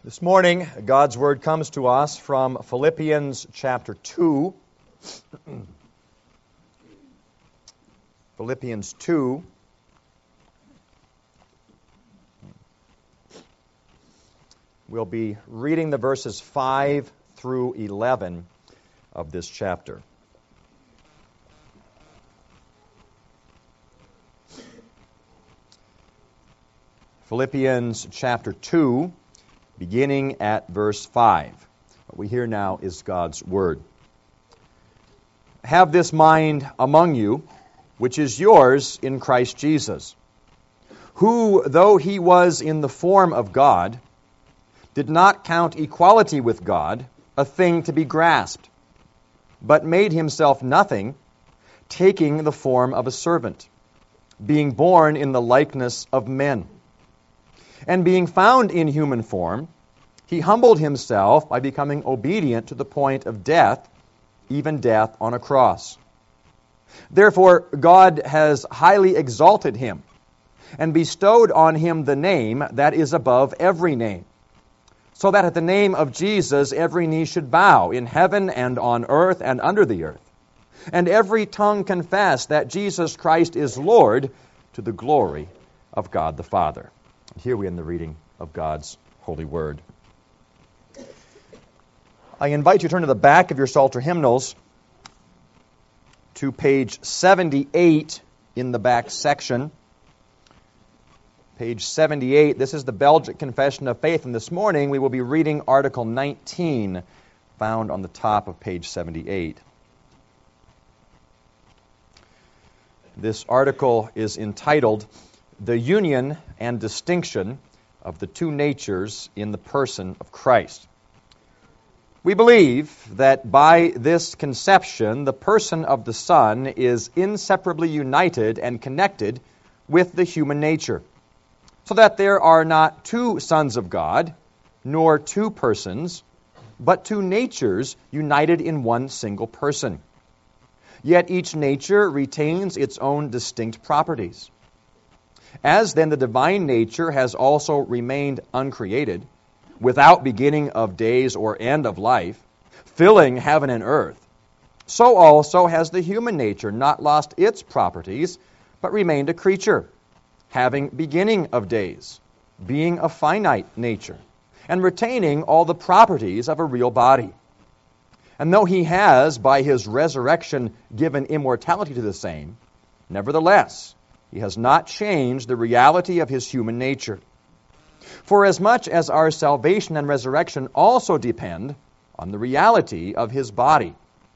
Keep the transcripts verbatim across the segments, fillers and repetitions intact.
This morning, God's Word comes to us from Philippians chapter two. Philippians two. We'll be reading the verses five through eleven of this chapter. Philippians chapter two, beginning at verse five. What we hear now is God's Word. Have this mind among you, which is yours in Christ Jesus, who, though he was in the form of God, did not count equality with God a thing to be grasped, but made himself nothing, taking the form of a servant, being born in the likeness of men. And being found in human form, he humbled himself by becoming obedient to the point of death, even death on a cross. Therefore, God has highly exalted him and bestowed on him the name that is above every name, so that at the name of Jesus every knee should bow in heaven and on earth and under the earth, and every tongue confess that Jesus Christ is Lord, to the glory of God the Father. Here we end the reading of God's holy word. I invite you to turn to the back of your Psalter hymnals to page seventy-eight in the back section. Page seventy-eight, this is the Belgic Confession of Faith, and this morning we will be reading Article nineteen, found on the top of page seventy-eight. This article is entitled, "The Union and Distinction of the Two Natures in the Person of Christ." We believe that by this conception, the person of the Son is inseparably united and connected with the human nature, so that there are not two sons of God, nor two persons, but two natures united in one single person. Yet each nature retains its own distinct properties. As then the divine nature has also remained uncreated, without beginning of days or end of life, filling heaven and earth, so also has the human nature not lost its properties, but remained a creature, having beginning of days, being a finite nature, and retaining all the properties of a real body. And though he has, by his resurrection, given immortality to the same, nevertheless, he has not changed the reality of his human nature. For as much as our salvation and resurrection also depend on the reality of his body.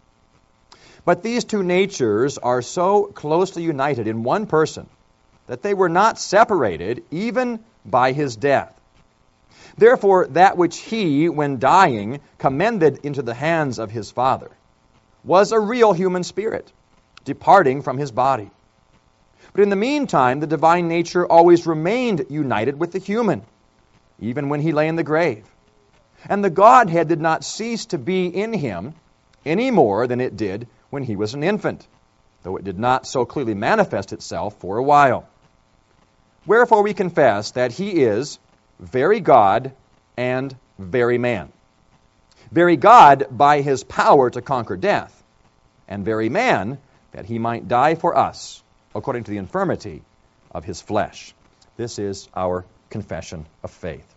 But these two natures are so closely united in one person that they were not separated even by his death. Therefore, that which he, when dying, commended into the hands of his Father was a real human spirit, departing from his body. But in the meantime, the divine nature always remained united with the human, even when he lay in the grave. And the Godhead did not cease to be in him any more than it did when he was an infant, though it did not so clearly manifest itself for a while. Wherefore we confess that he is very God and very man. Very God by his power to conquer death, and very man that he might die for us, according to the infirmity of his flesh. This is our confession of faith.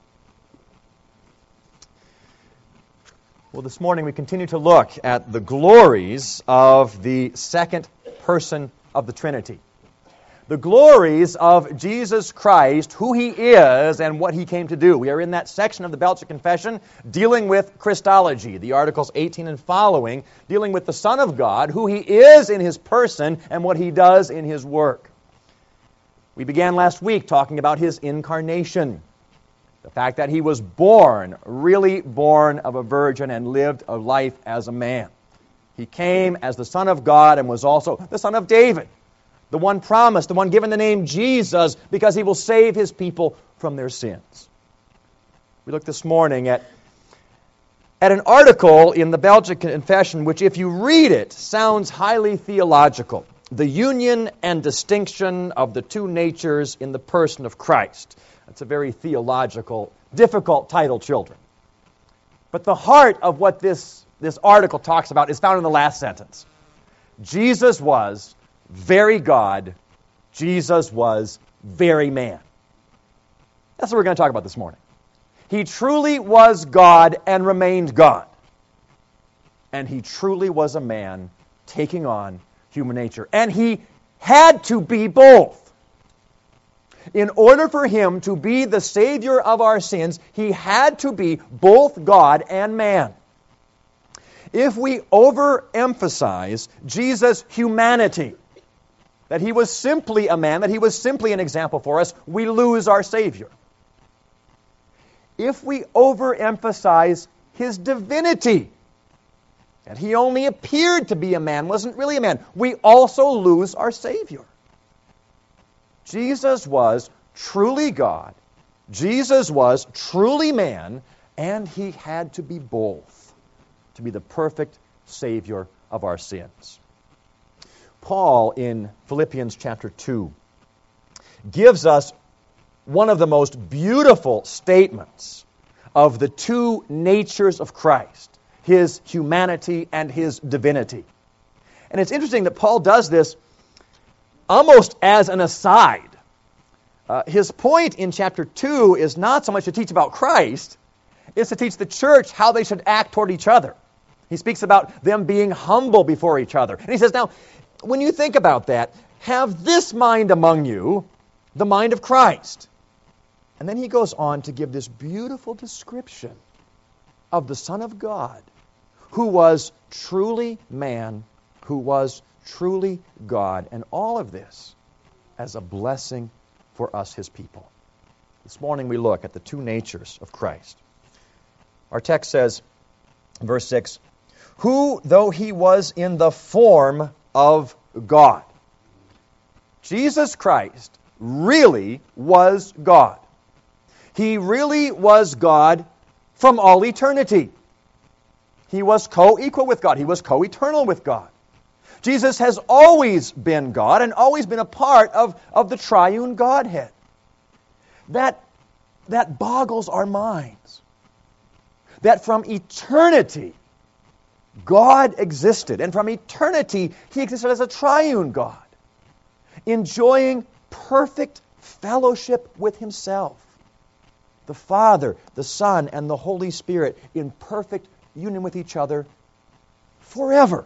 Well, this morning we continue to look at the glories of the second person of the Trinity. The glories of Jesus Christ, who he is and what he came to do. We are in that section of the Belgic Confession dealing with Christology, the Articles eighteen and following, dealing with the Son of God, who he is in his person and what he does in his work. We began last week talking about his incarnation, the fact that he was born, really born of a virgin and lived a life as a man. He came as the Son of God and was also the Son of David, the one promised, the one given the name Jesus because he will save his people from their sins. We looked this morning at, at an article in the Belgic Confession which, if you read it, sounds highly theological. The union and distinction of the two natures in the person of Christ. That's a very theological, difficult title, children. But the heart of what this, this article talks about is found in the last sentence. Jesus was very God. Jesus was very man. That's what we're going to talk about this morning. He truly was God and remained God. And he truly was a man taking on human nature. And he had to be both. In order for him to be the Savior of our sins, he had to be both God and man. If we overemphasize Jesus' humanity, that he was simply a man, that he was simply an example for us, we lose our Savior. If we overemphasize his divinity, that he only appeared to be a man, wasn't really a man, we also lose our Savior. Jesus was truly God. Jesus was truly man, and he had to be both to be the perfect Savior of our sins. Paul, in Philippians chapter two, gives us one of the most beautiful statements of the two natures of Christ, his humanity and his divinity. And it's interesting that Paul does this almost as an aside. Uh, his point in chapter two is not so much to teach about Christ, it's to teach the church how they should act toward each other. He speaks about them being humble before each other. And he says, now, when you think about that, have this mind among you, the mind of Christ. And then he goes on to give this beautiful description of the Son of God, who was truly man, who was truly God, and all of this as a blessing for us, his people. This morning we look at the two natures of Christ. Our text says, verse six, who, though he was in the form of God. Jesus Christ really was God. He really was God from all eternity. He was co-equal with God. He was co-eternal with God. Jesus has always been God and always been a part of, of the triune Godhead. That, that boggles our minds. That from eternity, God existed. And from eternity, he existed as a triune God, enjoying perfect fellowship with himself. The Father, the Son, and the Holy Spirit in perfect union with each other forever.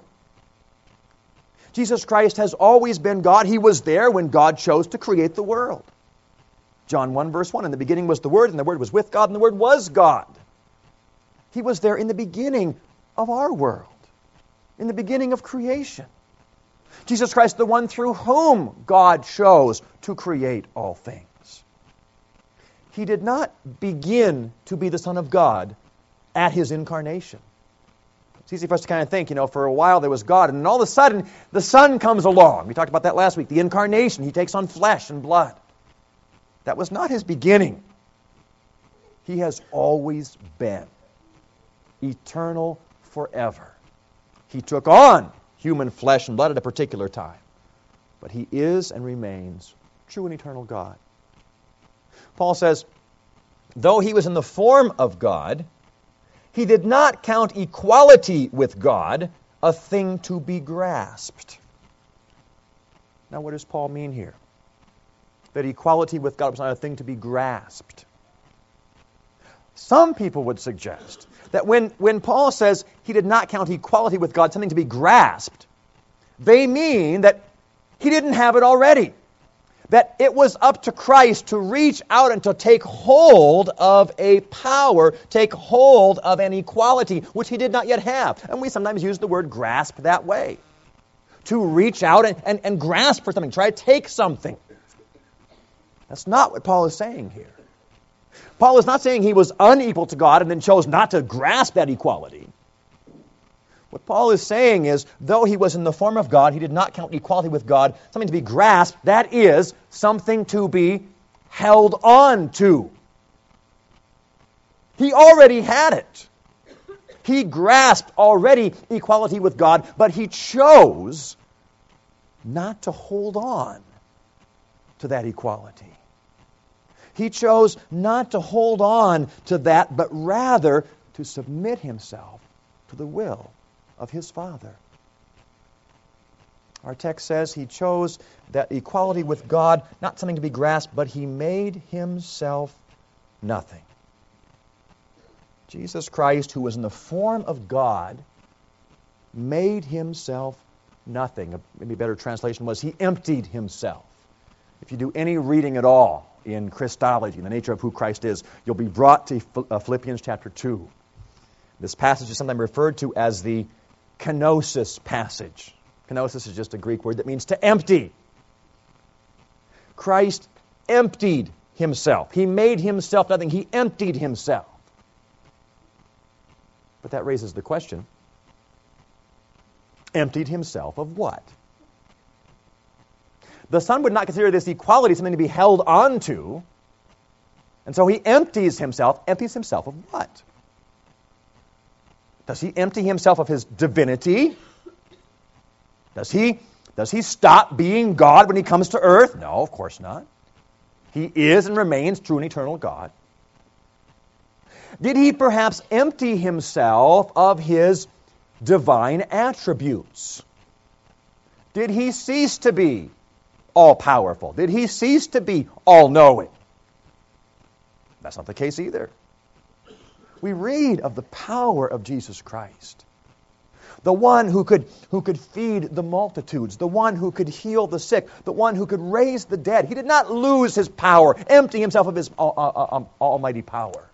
Jesus Christ has always been God. He was there when God chose to create the world. John one, verse one, in the beginning was the Word, and the Word was with God, and the Word was God. He was there in the beginning of our world, in the beginning of creation. Jesus Christ, the one through whom God chose to create all things. He did not begin to be the Son of God at his incarnation. It's easy for us to kind of think, you know, for a while there was God, and then all of a sudden the Son comes along. We talked about that last week, the incarnation. He takes on flesh and blood. That was not his beginning. He has always been eternal forever. He took on human flesh and blood at a particular time, but he is and remains true and eternal God. Paul says, though he was in the form of God, he did not count equality with God a thing to be grasped. Now, what does Paul mean here? That equality with God was not a thing to be grasped. Some people would suggest that when, when Paul says he did not count equality with God something to be grasped, they mean that he didn't have it already. That it was up to Christ to reach out and to take hold of a power, take hold of an equality which he did not yet have. And we sometimes use the word grasp that way. To reach out and, and, and grasp for something, try to take something. That's not what Paul is saying here. Paul is not saying he was unequal to God and then chose not to grasp that equality. What Paul is saying is, though he was in the form of God, he did not count equality with God something to be grasped. That is, something to be held on to. He already had it. He grasped already equality with God, but he chose not to hold on to that equality. He chose not to hold on to that, but rather to submit himself to the will of his Father. Our text says he chose that equality with God, not something to be grasped, but he made himself nothing. Jesus Christ, who was in the form of God, made himself nothing. A maybe better translation was he emptied himself. If you do any reading at all in Christology, in the nature of who Christ is, you'll be brought to Philippians chapter two. This passage is sometimes referred to as the kenosis passage. Kenosis is just a Greek word that means to empty. Christ emptied himself. He made himself nothing. He emptied himself. But that raises the question, emptied himself of what? The Son would not consider this equality something to be held on to, and so he empties himself. Empties himself of what? Does he empty himself of his divinity? Does he, does he stop being God when he comes to earth? No, of course not. He is and remains true and eternal God. Did he perhaps empty himself of his divine attributes? Did he cease to be all-powerful? Did he cease to be all-knowing? That's not the case either. We read of the power of Jesus Christ. The one who could, who could feed the multitudes, the one who could heal the sick, the one who could raise the dead. He did not lose his power, empty himself of his uh, uh, um, almighty power.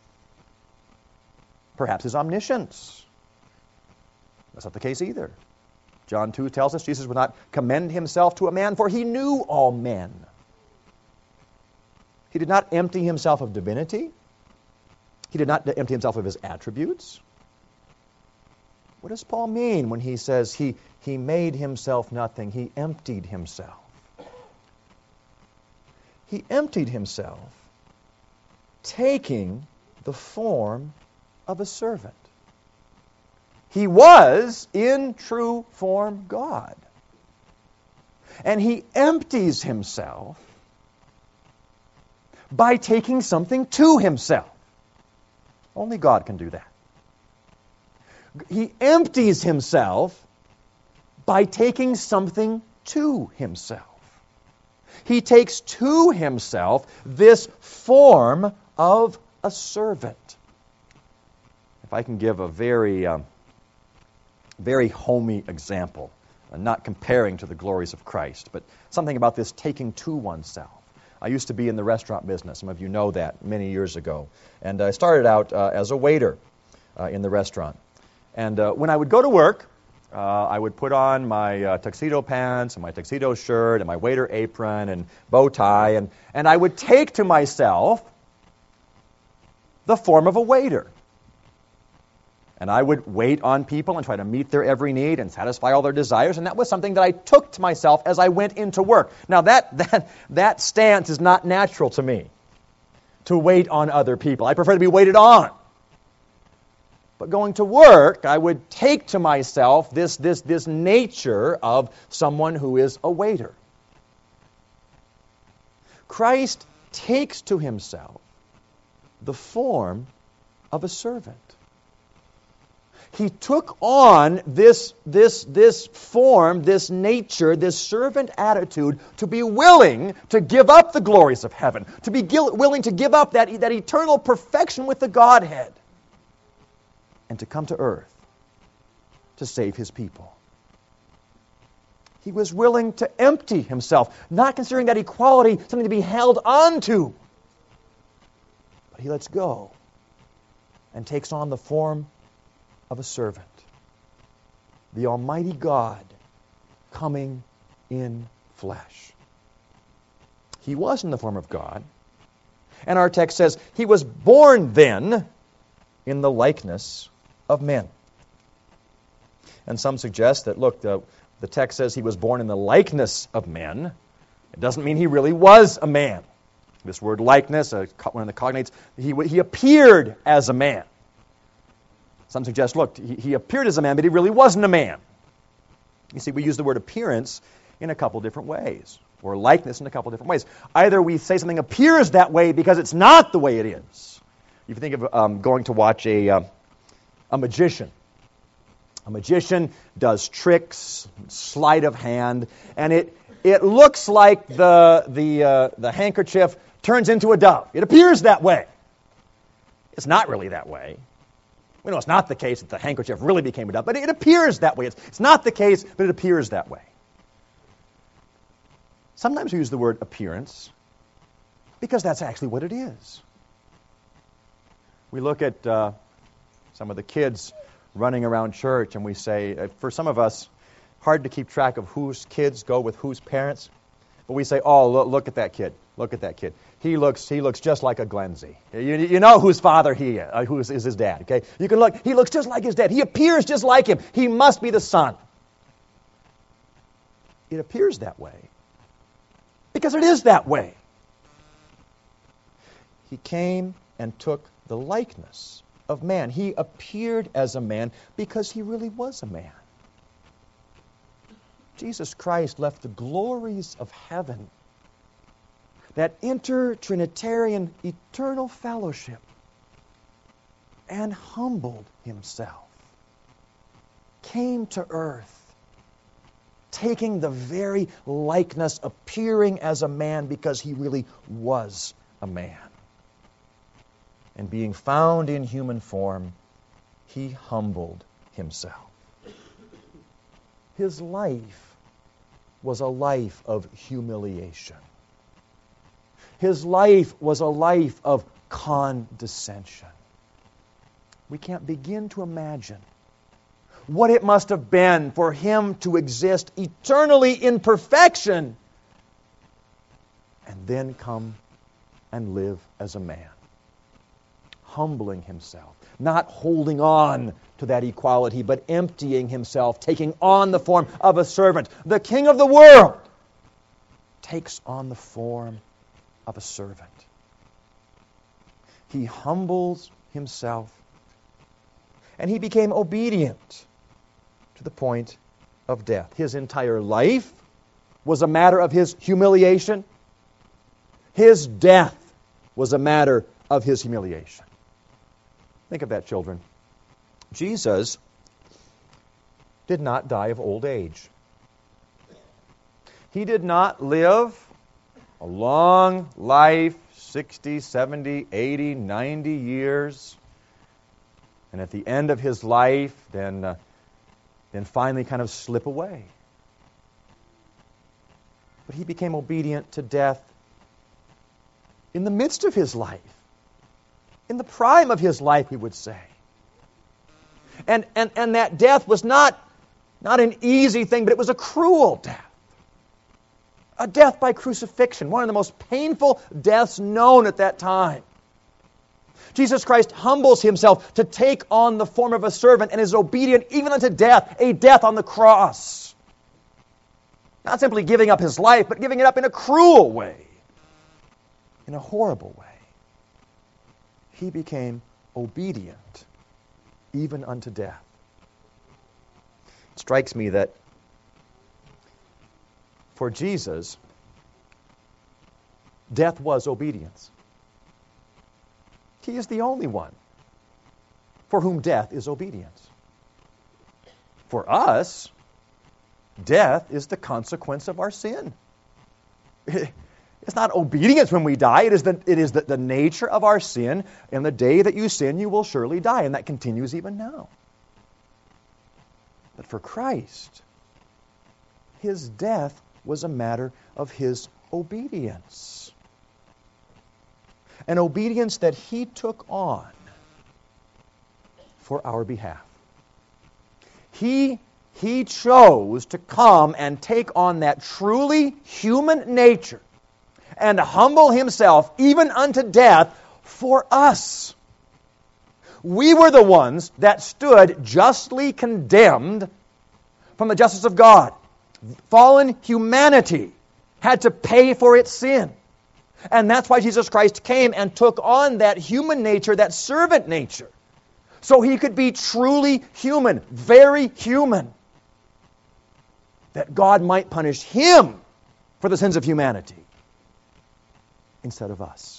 Perhaps his omniscience. That's not the case either. John two tells us Jesus would not commend himself to a man, for he knew all men. He did not empty himself of divinity. He did not empty himself of his attributes. What does Paul mean when he says he, he made himself nothing? He emptied himself. He emptied himself, taking the form of a servant. He was, in true form, God. And he empties himself by taking something to himself. Only God can do that. He empties himself by taking something to himself. He takes to himself this form of a servant. If I can give a very, um, very homey example, uh, not comparing to the glories of Christ, but something about this taking to oneself. I used to be in the restaurant business. Some of you know that many years ago. And I started out uh, as a waiter uh, in the restaurant. And uh, when I would go to work, uh, I would put on my uh, tuxedo pants and my tuxedo shirt and my waiter apron and bow tie, and, and I would take to myself the form of a waiter. And I would wait on people and try to meet their every need and satisfy all their desires, and that was something that I took to myself as I went into work. Now, that that that stance is not natural to me, to wait on other people. I prefer to be waited on. But going to work, I would take to myself this, this, this nature of someone who is a waiter. Christ takes to himself the form of a servant. He took on this, this, this form, this nature, this servant attitude to be willing to give up the glories of heaven, to be willing to give up that, that eternal perfection with the Godhead, and to come to earth to save his people. He was willing to empty himself, not considering that equality something to be held on to. But he lets go and takes on the form of a servant. The Almighty God coming in flesh. He was in the form of God. And our text says, he was born then in the likeness of men. And some suggest that, look, the, the text says he was born in the likeness of men. It doesn't mean he really was a man. This word likeness, uh, one of the cognates, he, he appeared as a man. Some suggest, look, he, he appeared as a man, but he really wasn't a man. You see, we use the word appearance in a couple different ways. or likeness in a couple different ways. Either we say something appears that way because it's not the way it is. If you think of um, going to watch a, uh, a magician. A magician does tricks, sleight of hand, and it it looks like the the uh, the handkerchief turns into a dove. It appears that way. It's not really that way. We know it's not the case that the handkerchief really became a dove, but it appears that way. It's, it's not the case, but it appears that way. Sometimes we use the word appearance because that's actually what it is. We look at uh, some of the kids running around church, and we say, uh, for some of us, hard to keep track of whose kids go with whose parents. But we say, oh, look, look at that kid. Look at that kid. He looks he looks just like a Glenzie. You, you know whose father he is, uh, who is, is his dad, okay? You can look, he looks just like his dad. He appears just like him. He must be the son. It appears that way because it is that way. He came and took the likeness of man. He appeared as a man because he really was a man. Jesus Christ left the glories of heaven, that inter-Trinitarian eternal fellowship, and humbled himself, came to earth, taking the very likeness, appearing as a man because he really was a man. And being found in human form, he humbled himself. His life was a life of humiliation. His life was a life of condescension. We can't begin to imagine what it must have been for him to exist eternally in perfection and then come and live as a man, humbling himself, not holding on to that equality, but emptying himself, taking on the form of a servant. The King of the world takes on the form of a servant. He humbles himself, and he became obedient to the point of death. His entire life was a matter of his humiliation. His death was a matter of his humiliation. Think of that, children. Jesus did not die of old age. He did not live a long life, sixty, seventy, eighty, ninety years, and at the end of his life, then, uh, then finally kind of slip away. But he became obedient to death in the midst of his life. In the prime of his life, we would say. And, and, and that death was not, not an easy thing, but it was a cruel death. A death by crucifixion, one of the most painful deaths known at that time. Jesus Christ humbles himself to take on the form of a servant and is obedient even unto death, a death on the cross. Not simply giving up his life, but giving it up in a cruel way, in a horrible way. He became obedient even unto death. It strikes me that for Jesus, death was obedience. He is the only one for whom death is obedience. For us, death is the consequence of our sin. It's not obedience when we die. It is the, it is the, the nature of our sin. And the day that you sin, you will surely die. And that continues even now. But for Christ, his death was a matter of his obedience. An obedience that he took on for our behalf. He, he chose to come and take on that truly human nature and humble himself even unto death for us. We were the ones that stood justly condemned from the justice of God. Fallen humanity had to pay for its sin. And that's why Jesus Christ came and took on that human nature, that servant nature, so he could be truly human, very human, that God might punish him for for the sins of humanity instead of us.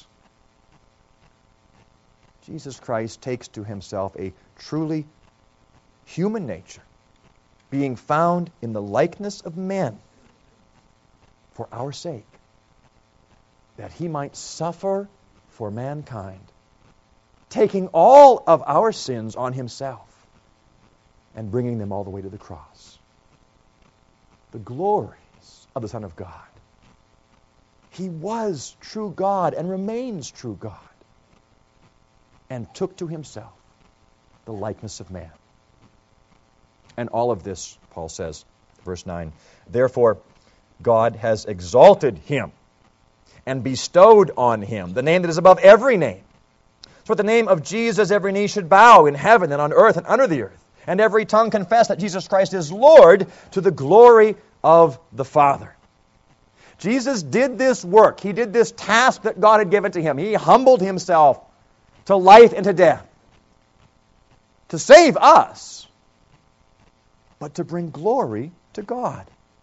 Jesus Christ takes to himself a truly human nature, being found in the likeness of men for our sake, that he might suffer for mankind, taking all of our sins on himself and bringing them all the way to the cross. The glories of the Son of God. He was true God and remains true God, and took to himself the likeness of man. And all of this, Paul says, verse nine, therefore God has exalted him and bestowed on him the name that is above every name. So at the name of Jesus every knee should bow in heaven and on earth and under the earth, and every tongue confess that Jesus Christ is Lord, to the glory of the Father. Jesus did this work. He did this task that God had given to him. He humbled himself to life and to death to save us, but to bring glory to God.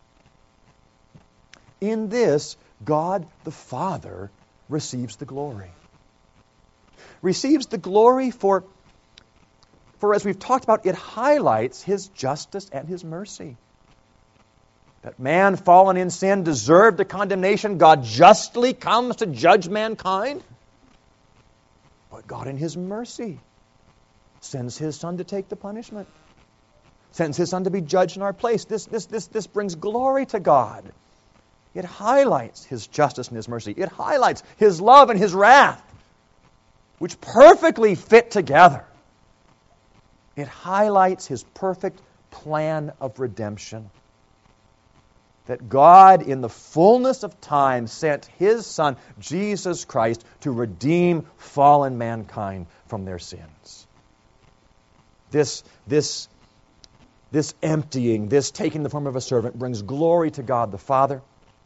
In this, God the Father receives the glory. Receives the glory for, for, as we've talked about, it highlights his justice and his mercy. That man fallen in sin deserved a condemnation. God justly comes to judge mankind. But God in his mercy sends his Son to take the punishment. Sends his Son to be judged in our place. This, this, this, this brings glory to God. It highlights his justice and his mercy. It highlights his love and his wrath, which perfectly fit together. It highlights his perfect plan of redemption. That God, in the fullness of time, sent his Son, Jesus Christ, to redeem fallen mankind from their sins. This, this, this emptying, this taking the form of a servant, brings glory to God the Father.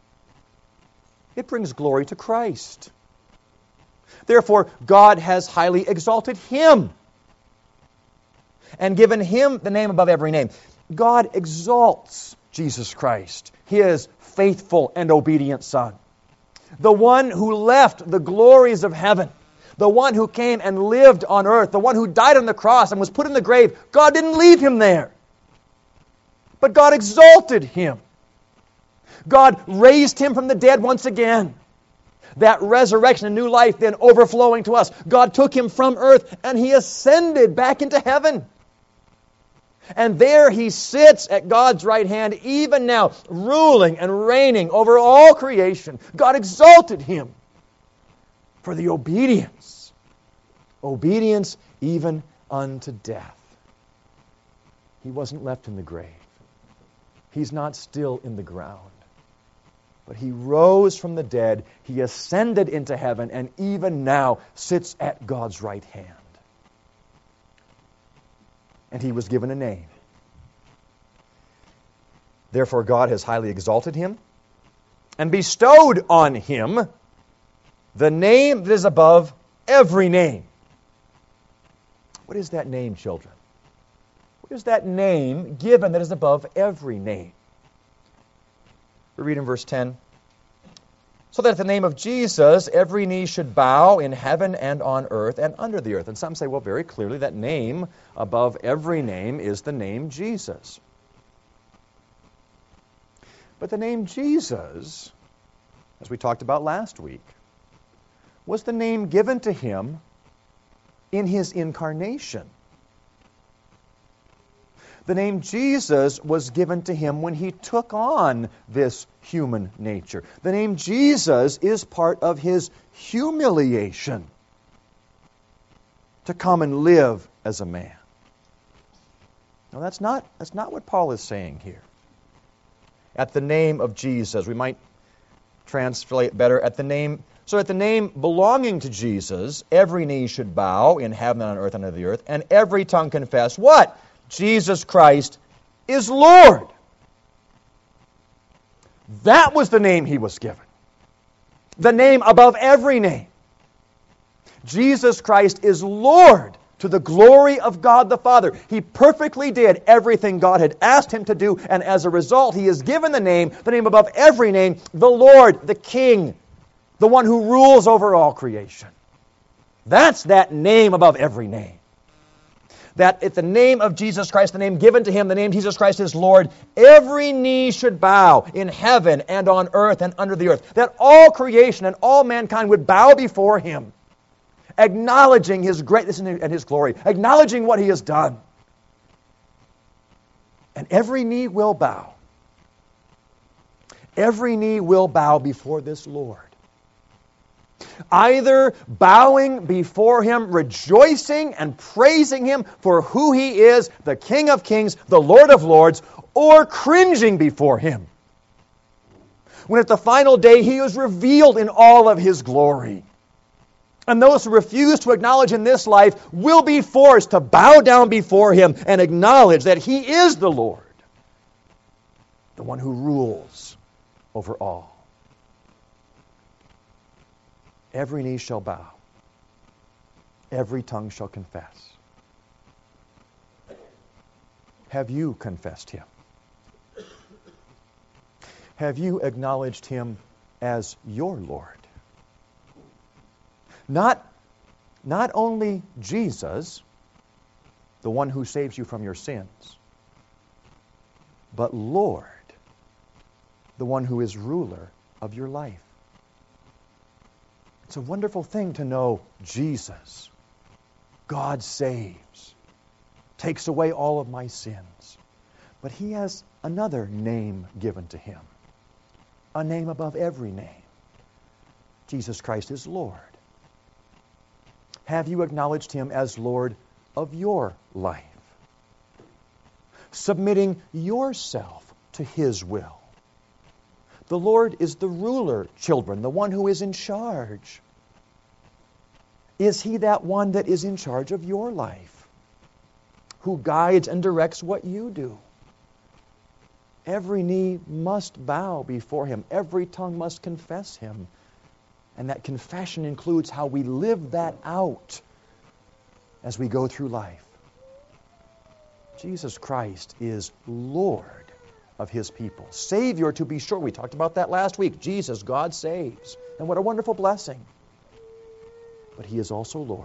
It brings glory to Christ. Therefore, God has highly exalted him and given him the name above every name. God exalts Jesus Christ, his faithful and obedient Son. The one who left the glories of heaven, the one who came and lived on earth, the one who died on the cross and was put in the grave. God didn't leave him there, but God exalted him. God raised him from the dead once again. That resurrection and new life then overflowing to us. God took him from earth and he ascended back into heaven. And there he sits at God's right hand, even now, ruling and reigning over all creation. God exalted him for the obedience. Obedience even unto death. He wasn't left in the grave. He's not still in the ground. But he rose from the dead, he ascended into heaven, and even now sits at God's right hand. And he was given a name. Therefore God has highly exalted him and bestowed on him the name that is above every name. What is that name, children? What is that name given that is above every name? We read in verse ten, so that at the name of Jesus every knee should bow in heaven and on earth and under the earth. And some say, well, very clearly that name above every name is the name Jesus. But the name Jesus, as we talked about last week, was the name given to him in his incarnation. The name Jesus was given to him when he took on this human nature. The name Jesus is part of his humiliation to come and live as a man. Now that's not, that's not what Paul is saying here. At the name of Jesus, we might translate better, at the name, so at the name belonging to Jesus, every knee should bow in heaven and on earth and under the earth, and every tongue confess what? Jesus Christ is Lord. That was the name he was given. The name above every name. Jesus Christ is Lord to the glory of God the Father. He perfectly did everything God had asked him to do, and as a result, he is given the name, the name above every name, the Lord, the King, the one who rules over all creation. That's that name above every name. That at the name of Jesus Christ, the name given to him, the name Jesus Christ is Lord, every knee should bow in heaven and on earth and under the earth. That all creation and all mankind would bow before him, acknowledging his greatness and his glory, acknowledging what he has done. And every knee will bow. Every knee will bow before this Lord. Either bowing before him, rejoicing and praising him for who he is, the King of kings, the Lord of lords, or cringing before him, when at the final day he is revealed in all of his glory. And those who refuse to acknowledge in this life will be forced to bow down before him and acknowledge that he is the Lord, the one who rules over all. Every knee shall bow. Every tongue shall confess. Have you confessed him? Have you acknowledged him as your Lord? Not, not only Jesus, the one who saves you from your sins, but Lord, the one who is ruler of your life. It's a wonderful thing to know Jesus, God saves, takes away all of my sins. But he has another name given to him, a name above every name. Jesus Christ is Lord. Have you acknowledged him as Lord of your life? Submitting yourself to his will. The Lord is the ruler, children, the one who is in charge. Is he that one that is in charge of your life, who guides and directs what you do? Every knee must bow before him. Every tongue must confess him. And that confession includes how we live that out as we go through life. Jesus Christ is Lord of his people. Savior, to be sure. We talked about that last week. Jesus, God saves. And what a wonderful blessing. But he is also Lord.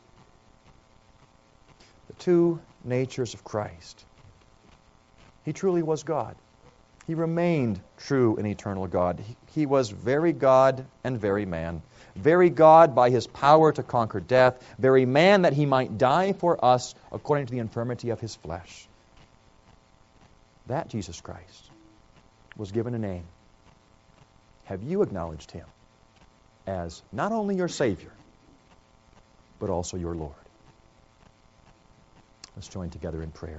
The two natures of Christ. He truly was God. He remained true and eternal God. He, he was very God and very man. Very God by his power to conquer death. Very man that he might die for us according to the infirmity of his flesh. That Jesus Christ was given a name. Have you acknowledged him as not only your Savior, but also your Lord? Let's join together in prayer.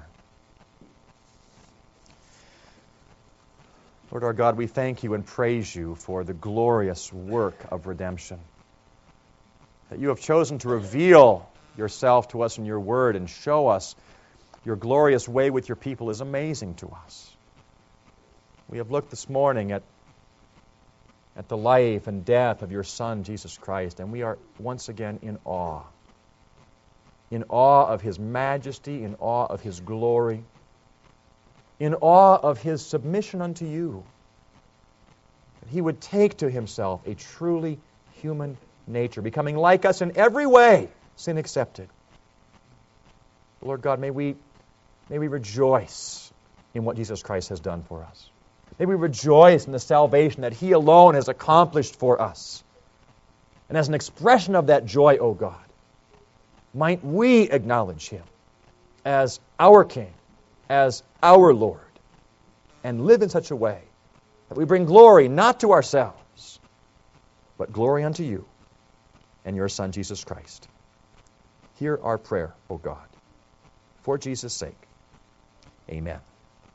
Lord our God, we thank you and praise you for the glorious work of redemption. That you have chosen to reveal yourself to us in your word and show us your glorious way with your people is amazing to us. We have looked this morning at, at the life and death of your Son, Jesus Christ, and we are once again in awe. In awe of his majesty, in awe of his glory, in awe of his submission unto you. That he would take to himself a truly human nature, becoming like us in every way, sin accepted. Lord God, may we May we rejoice in what Jesus Christ has done for us. May we rejoice in the salvation that he alone has accomplished for us. And as an expression of that joy, O God, might we acknowledge him as our King, as our Lord, and live in such a way that we bring glory not to ourselves, but glory unto you and your Son, Jesus Christ. Hear our prayer, O God, for Jesus' sake. Amen.